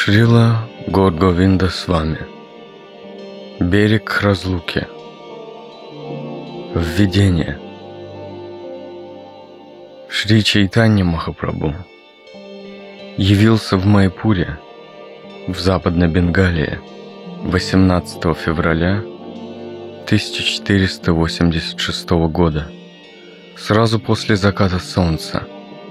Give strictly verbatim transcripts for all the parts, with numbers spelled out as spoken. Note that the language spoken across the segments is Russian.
Шрила Гор Говинда Свами. Берег разлуки. Введение. Шри Чайтанья Махапрабху явился в Майпуре, в Западной Бенгалии, восемнадцатого февраля тысяча четыреста восемьдесят шестого года, сразу после заката солнца.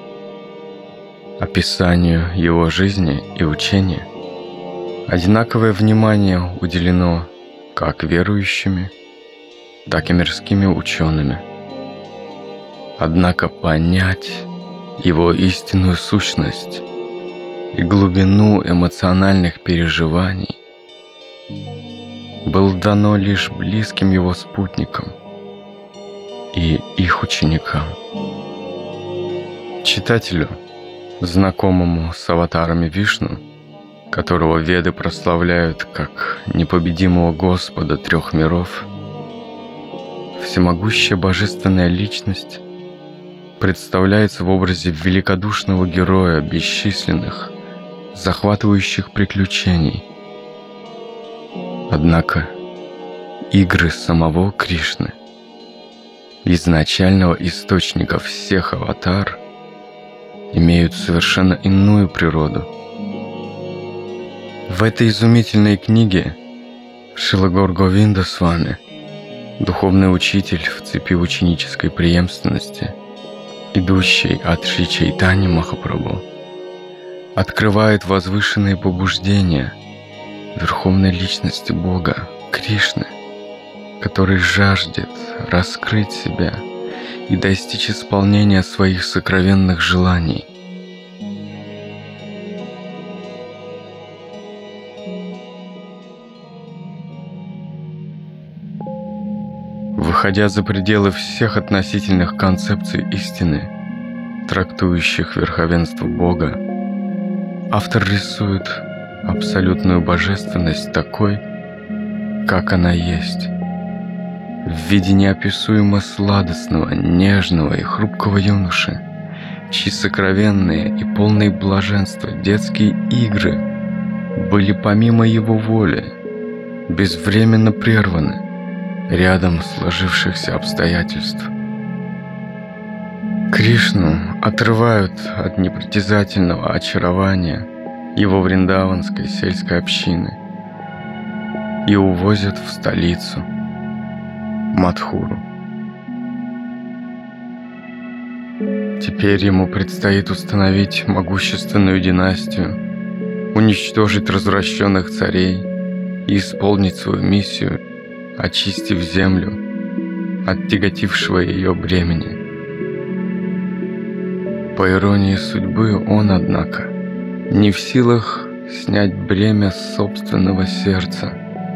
Описанию его жизни и учения одинаковое внимание уделено как верующими, так и мирскими учеными. Однако понять его истинную сущность и глубину эмоциональных переживаний было дано лишь близким его спутникам и их ученикам. Читателю, знакомому с аватарами Вишну, которого веды прославляют как непобедимого Господа трех миров, всемогущая божественная личность представляется в образе великодушного героя бесчисленных, захватывающих приключений. Однако игры самого Кришны, изначального источника всех аватар, имеют совершенно иную природу. В этой изумительной книге Шрила Гор Говинда Свами, духовный учитель в цепи ученической преемственности, идущий от Шри Чайтаньи Махапрабху, открывает возвышенные побуждения Верховной Личности Бога, Кришны, который жаждет раскрыть себя и достичь исполнения своих сокровенных желаний. Выходя за пределы всех относительных концепций истины, трактующих верховенство Бога, автор рисует абсолютную божественность такой, как она есть, в виде неописуемо сладостного, нежного и хрупкого юноши, чьи сокровенные и полные блаженства детские игры были помимо его воли безвременно прерваны рядом сложившихся обстоятельств. Кришну отрывают от непритязательного очарования его вриндаванской сельской общины и увозят в столицу Мадхуру. Теперь ему предстоит установить могущественную династию, уничтожить развращенных царей и исполнить свою миссию, очистив землю от тяготившего ее бремени. По иронии судьбы, он, однако, не в силах снять бремя с собственного сердца.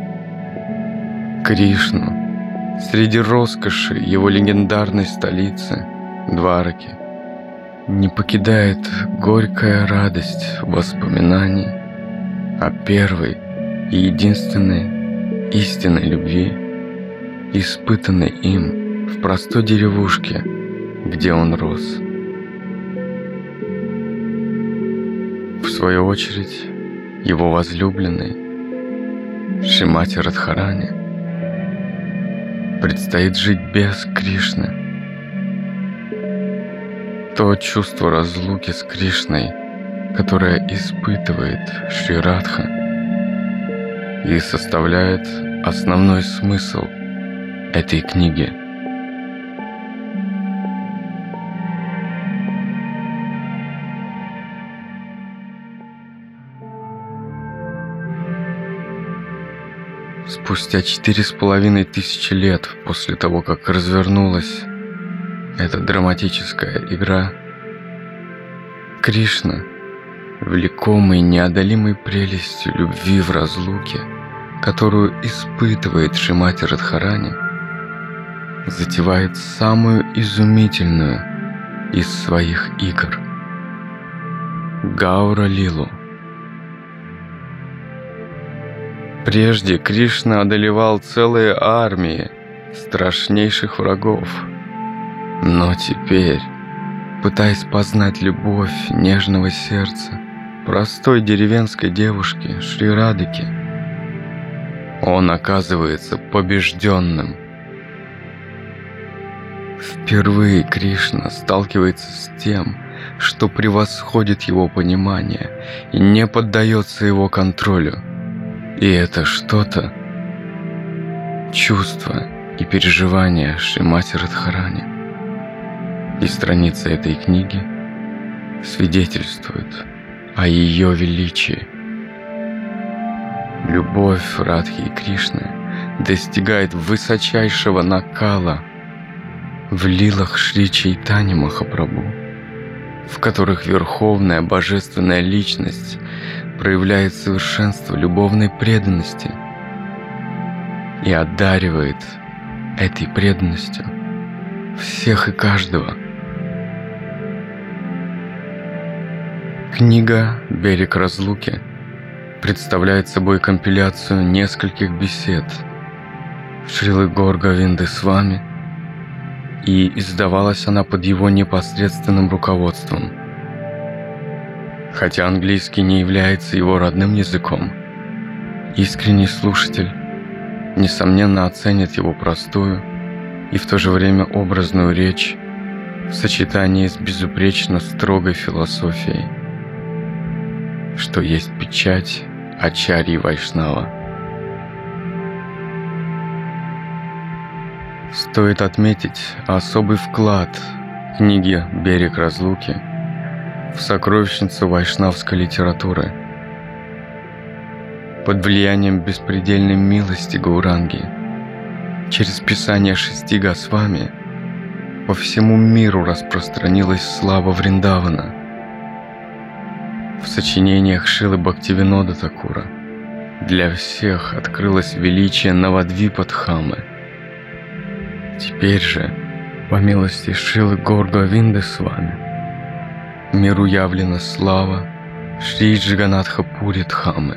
Кришну среди роскоши его легендарной столицы, Двараки, не покидает горькая радость воспоминаний о первой и единственной истинной любви, испытанной им в простой деревушке, где он рос. В свою очередь, его возлюбленной Шримати Радхарани предстоит жить без Кришны. То чувство разлуки с Кришной, которое испытывает Шри Радха, и составляет основной смысл этой книги. Спустя четыре с половиной тысячи лет после того, как развернулась эта драматическая игра, Кришна, влекомый неодолимой прелестью любви в разлуке, которую испытывает Шримати Радхарани, затевает самую изумительную из своих игр — Гаура-лилу. Прежде Кришна одолевал целые армии страшнейших врагов, но теперь, пытаясь познать любовь нежного сердца простой деревенской девушки Шри Радхики, он оказывается побежденным. Впервые Кришна сталкивается с тем, что превосходит его понимание и не поддается его контролю. И это что-то — чувство и переживания Шримати Радхарани. И страницы этой книги свидетельствуют о ее величии. Любовь Радхи и Кришны достигает высочайшего накала в лилах Шри Чайтаньи Махапрабху, в которых Верховная Божественная Личность проявляет совершенство любовной преданности и одаривает этой преданностью всех и каждого. Книга «Берег разлуки» представляет собой компиляцию нескольких бесед Шрилы Гаур Говинды Свами, и издавалась она под его непосредственным руководством. Хотя английский не является его родным языком, искренний слушатель несомненно оценит его простую и в то же время образную речь в сочетании с безупречно строгой философией, что есть печать Ачарьи Вайшнава. Стоит отметить особый вклад книги «Берег разлуки» в сокровищницу вайшнавской литературы. Под влиянием беспредельной милости Гауранги через писание шести Госвами по всему миру распространилась слава Вриндавана. В сочинениях Шрилы Бхактивинода Thakura для всех открылось величие Навадвипа-Дхамы. Теперь же, по милости Шрилы Гаур Говинды Свами, миру явлена слава Шри Джаганатха-Пури Дхамы.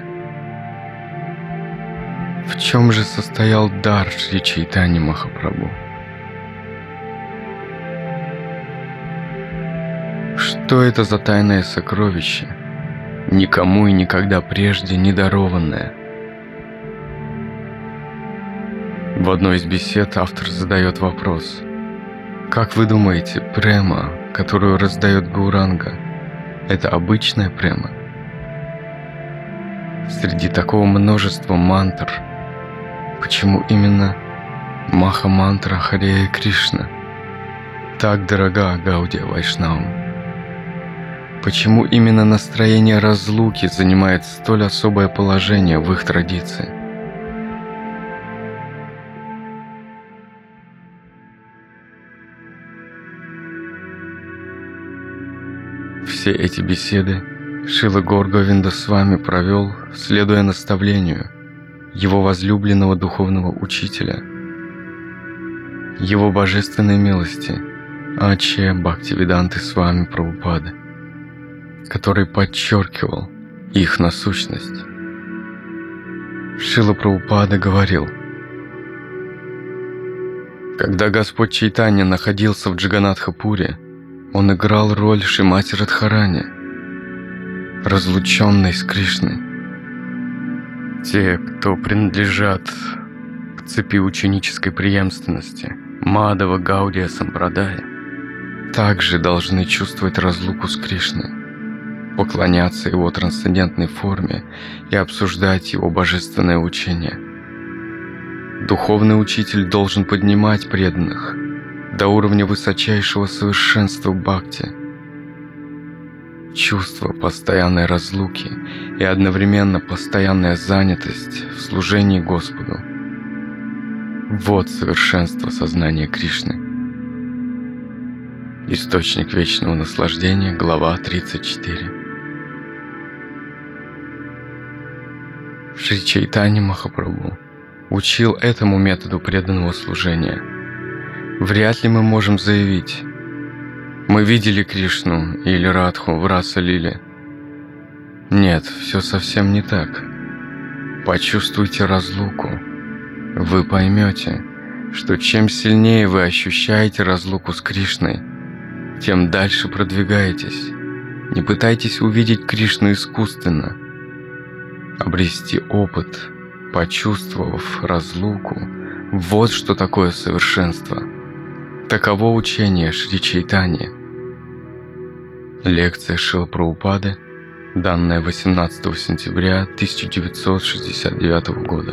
В чем же состоял дар Шри Чайтаньи Махапрабху? Что это за тайное сокровище, никому и никогда прежде не дарованное? В одной из бесед автор задает вопрос: как вы думаете, према, которую раздает Гауранга, это обычная према? Среди такого множества мантр, почему именно Маха-мантра Харе Кришна так дорога Гаудия Вайшнавам? Почему именно настроение разлуки занимает столь особое положение в их традиции? Все эти беседы Шрила Гаур Говинда Свами провел, следуя наставлению его возлюбленного духовного учителя, его божественной милости Аче Бхактивиданты Свами Прабхупады, который подчеркивал их насущность. Шрила Прабхупада говорил: когда Господь Чайтанья находился в Джаганатха-Пуре, он играл роль Шримати Радхарани, разлученной с Кришной. Те, кто принадлежат к цепи ученической преемственности Мадхава Гаудия Сампрадая, также должны чувствовать разлуку с Кришной, поклоняться его трансцендентной форме и обсуждать его божественное учение. Духовный учитель должен поднимать преданных до уровня высочайшего совершенства бхакти. Чувство постоянной разлуки и одновременно постоянная занятость в служении Господу — вот совершенство сознания Кришны. Источник вечного наслаждения, глава тридцать четыре. Шри Чайтанья Махапрабху учил этому методу преданного служения. Вряд ли мы можем заявить: мы видели Кришну или Радху в Раса-лиле. Нет, все совсем не так. Почувствуйте разлуку. Вы поймете, что чем сильнее вы ощущаете разлуку с Кришной, тем дальше продвигаетесь, Не пытайтесь увидеть Кришну искусственно. Обрести опыт, почувствовав разлуку, вот что такое совершенство. Таково учение Шри Чайтаньи. Лекция Шрилы Прабхупады, данная восемнадцатого сентября тысяча девятьсот шестьдесят девятого года.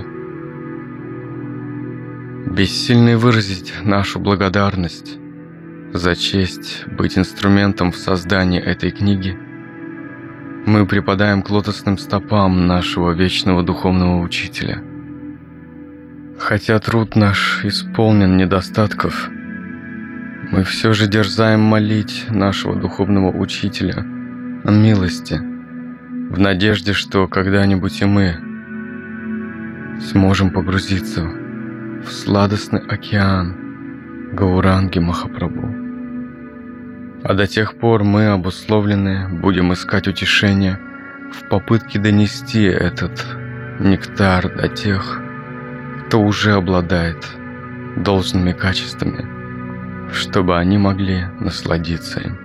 Бессильны выразить нашу благодарность за честь быть инструментом в создании этой книги. Мы припадаем к лотосным стопам нашего вечного духовного учителя. Хотя труд наш исполнен недостатков, мы все же дерзаем молить нашего духовного учителя о милости, в надежде, что когда-нибудь и мы сможем погрузиться в сладостный океан Гауранги Махапрабху. А до тех пор мы, обусловленные, будем искать утешения в попытке донести этот нектар до тех, кто уже обладает должными качествами, чтобы они могли насладиться им.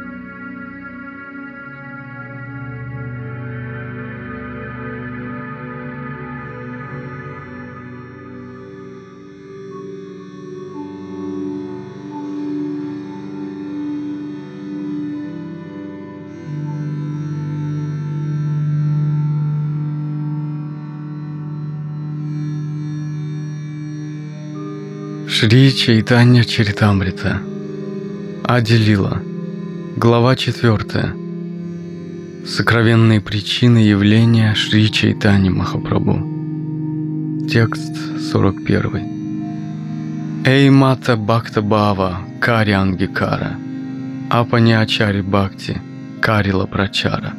Шри Чайтанья Чаритамрита. Ади Лила. Глава четвертая. Сокровенные причины явления Шри Чайтаньи Махапрабху. Текст сорок первый. Эй Мата Бхакта Бхава Кари Ангикара, Апани Ачари Бхакти Карила Прачара.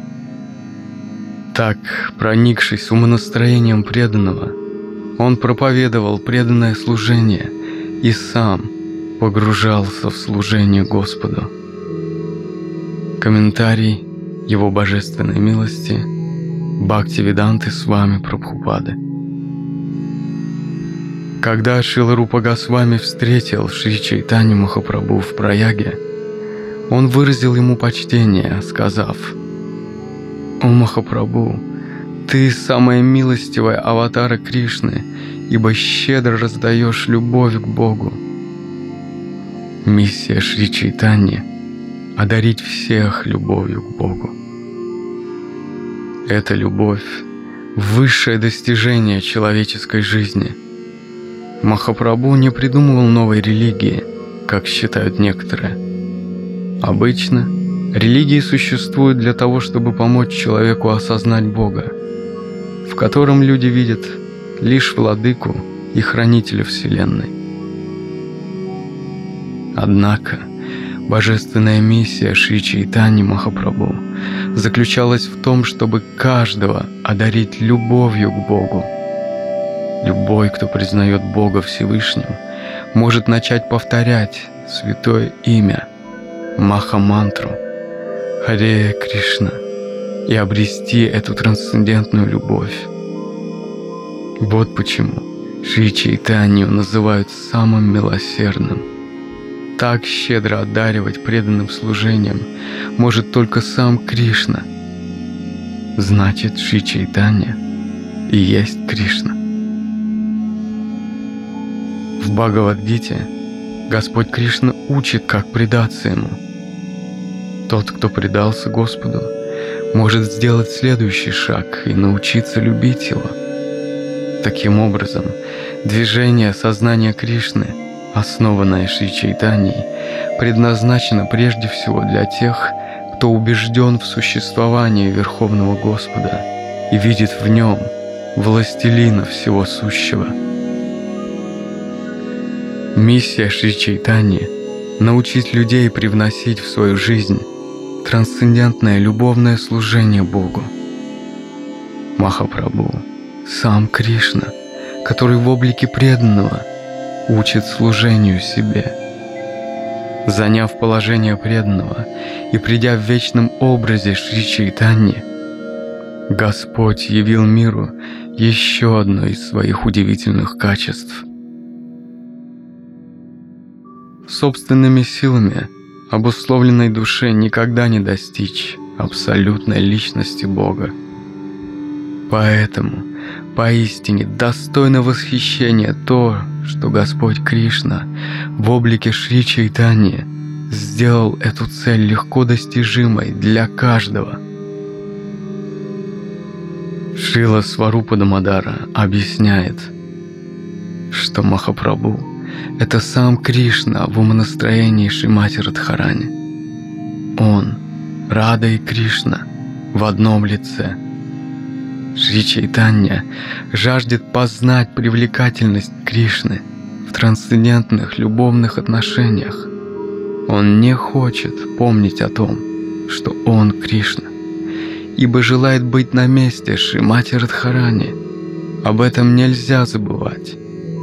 Так, проникшись умонастроением преданного, он проповедовал преданное служение и сам погружался в служение Господу. Комментарий Его Божественной милости Бхактивиданты Свами Прабхупады. Когда Шрила Рупа Госвами встретил Шри Чайтанью Махапрабху в Праяге, он выразил ему почтение, сказав: «О Махапрабху, ты самая милостивая аватара Кришны, ибо щедро раздаешь любовь к Богу». Миссия Шри Чайтаньи — одарить всех любовью к Богу. Эта любовь — высшее достижение человеческой жизни. Махапрабху не придумывал новой религии, как считают некоторые. Обычно религии существуют для того, чтобы помочь человеку осознать Бога, в котором люди видят лишь владыку и хранителя Вселенной. Однако божественная миссия Шри Чайтаньи Махапрабху заключалась в том, чтобы каждого одарить любовью к Богу. Любой, кто признает Бога Всевышним, может начать повторять святое имя, Маха-мантру Харе Кришна и обрести эту трансцендентную любовь. Вот почему Шри Чайтанью называют самым милосердным. Так щедро одаривать преданным служением может только сам Кришна. Значит, Шри Чайтанья и есть Кришна. В Бхагавад-гите Господь Кришна учит, как предаться Ему. Тот, кто предался Господу, может сделать следующий шаг и научиться любить Его. Таким образом, движение сознания Кришны, основанное Шри Чайтаньей, предназначено прежде всего для тех, кто убежден в существовании Верховного Господа и видит в Нем властелина всего сущего. Миссия Шри Чайтаньи — научить людей привносить в свою жизнь трансцендентное любовное служение Богу. Махапрабху — сам Кришна, который в облике преданного учит служению себе. Заняв положение преданного и придя в вечном образе Шри Чайтаньи, Господь явил миру еще одно из своих удивительных качеств. Собственными силами обусловленной душе никогда не достичь абсолютной личности Бога. Поэтому поистине достойно восхищения то, что Господь Кришна в облике Шри Чайтаньи сделал эту цель легко достижимой для каждого. Шрила Сварупа Дамодара объясняет, что Махапрабху — это сам Кришна в умонастроении Шримати Радхарани. Он — Рада и Кришна в одном лице. Шри Чайтанья жаждет познать привлекательность Кришны в трансцендентных любовных отношениях. Он не хочет помнить о том, что он Кришна, ибо желает быть на месте Шримати Радхарани. Об этом нельзя забывать.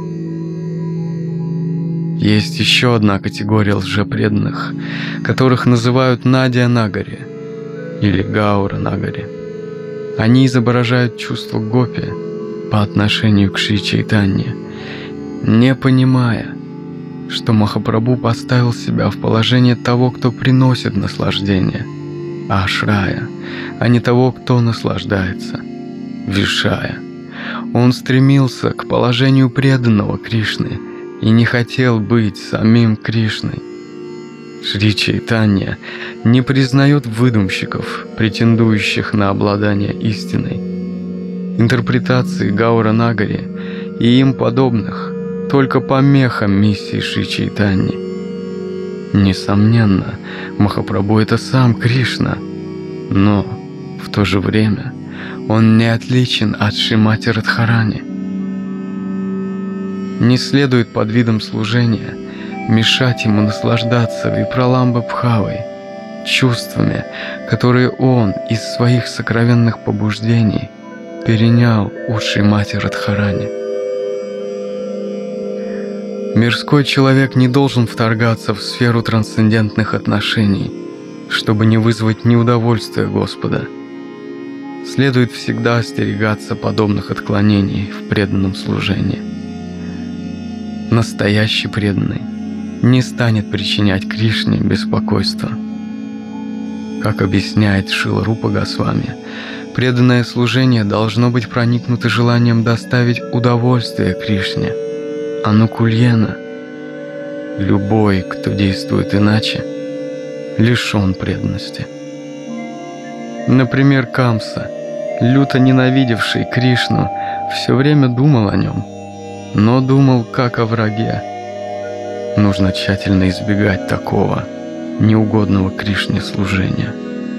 Есть еще одна категория лжепреданных, которых называют Надия Нагари или Гаура Нагари. Они изображают чувство гопи по отношению к Шри Чайтанье, не понимая, что Махапрабху поставил себя в положение того, кто приносит наслаждение, ашрая, а не того, кто наслаждается, вишая. Он стремился к положению преданного Кришны и не хотел быть самим Кришной. Шри Чайтанья не признает выдумщиков, претендующих на обладание истиной. Интерпретации Гаура Нагари и им подобных только помеха миссии Шри Чайтаньи. Несомненно, Махапрабху — это сам Кришна, но в то же время он не отличен от Шримати Радхарани. Не следует под видом служения мешать ему наслаждаться Випраламба Бхавой, чувствами, которые он из своих сокровенных побуждений перенял у Шримати Радхарани. Мирской человек не должен вторгаться в сферу трансцендентных отношений, чтобы не вызвать неудовольствия Господа. Следует всегда остерегаться подобных отклонений в преданном служении. Настоящий преданный не станет причинять Кришне беспокойство. Как объясняет Шрила Рупа Госвами, преданное служение должно быть проникнуто желанием доставить удовольствие Кришне. Анукульена. Любой, кто действует иначе, лишен преданности. Например, Камса, люто ненавидевший Кришну, все время думал о нем, но думал как о враге. Нужно тщательно избегать такого неугодного Кришне служения.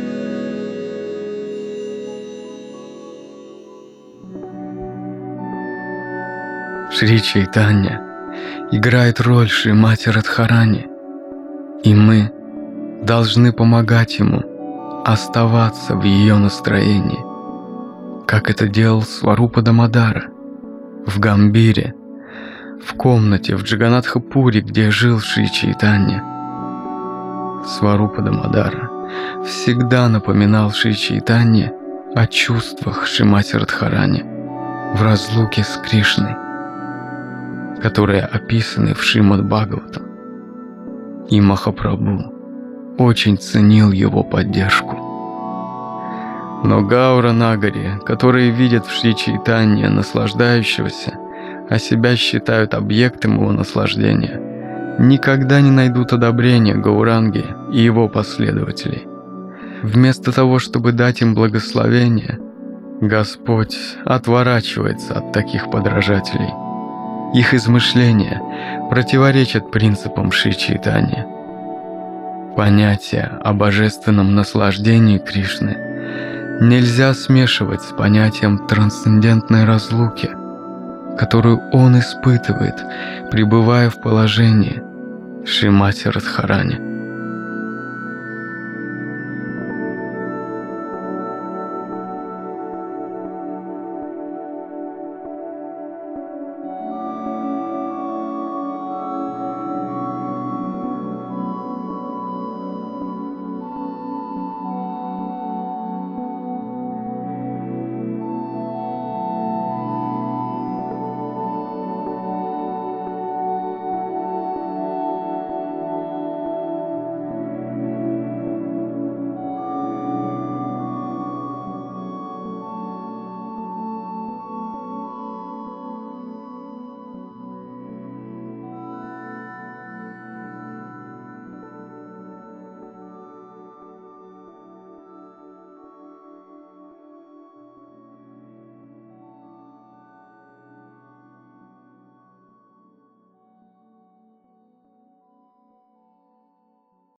Шри Чайтанья играет роль Шримати Радхарани, и мы должны помогать ему оставаться в ее настроении, как это делал Сварупа Дамодара в Гамбире, в комнате в Джаганатха-пури, где жил Шри Чайтанья. Сварупа Дамодара всегда напоминал Шри Чайтанье о чувствах Шримати Радхарани в разлуке с Кришной, которые описаны в Шримад Бхагаватам. И Махапрабху очень ценил его поддержку. Но Гаура Нагари, которые видят в Шри Чайтанье наслаждающегося, а себя считают объектом его наслаждения, никогда не найдут одобрения Гауранги и его последователей. Вместо того, чтобы дать им благословение, Господь отворачивается от таких подражателей. Их измышления противоречат принципам Шри Чайтаньи. Понятие о божественном наслаждении Кришны нельзя смешивать с понятием трансцендентной разлуки, которую он испытывает, пребывая в положении Шримати Радхарани.